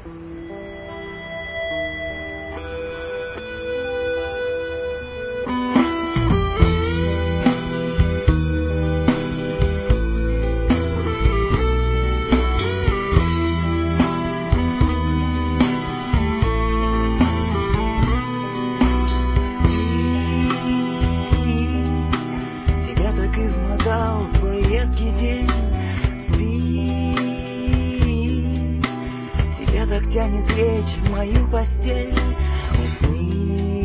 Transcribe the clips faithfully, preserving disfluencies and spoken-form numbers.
Так тянет лечь в мою постель. Усни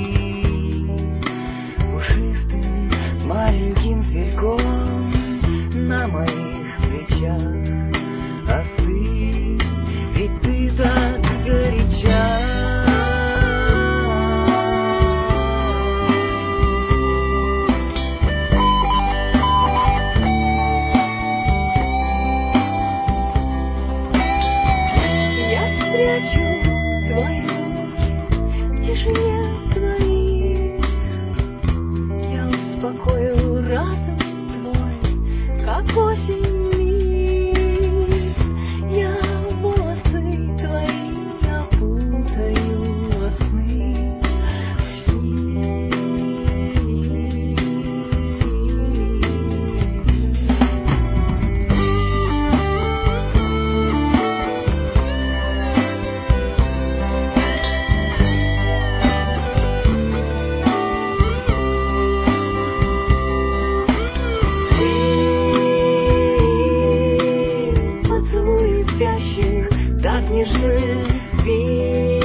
пушистым маленьким зверьком на моих плечах. Остынь, ведь ты так горяча. Прячу твои руки в тишине своих. Я успокою разум твой, как осень лист. Я волосы твои опутаю во сны. Так нежны, спи.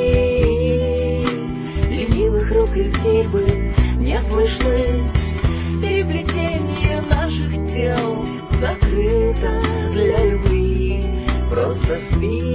Ленивых рук и степы не слышны. Переплетение наших тел закрыто для любви. Просто спи.